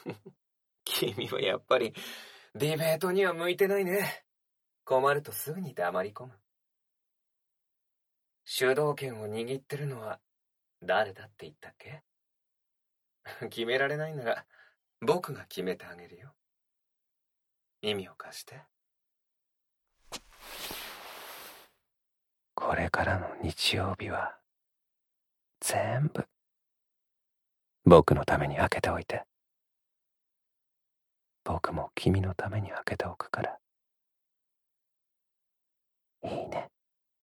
君はやっぱりディベートには向いてないね。困るとすぐに黙り込む。主導権を握ってるのは誰だって言ったっけ？決められないなら僕が決めてあげるよ。耳を貸して。これからの日曜日は全部僕のために開けておいて。僕も君のために開けておくから。いいね。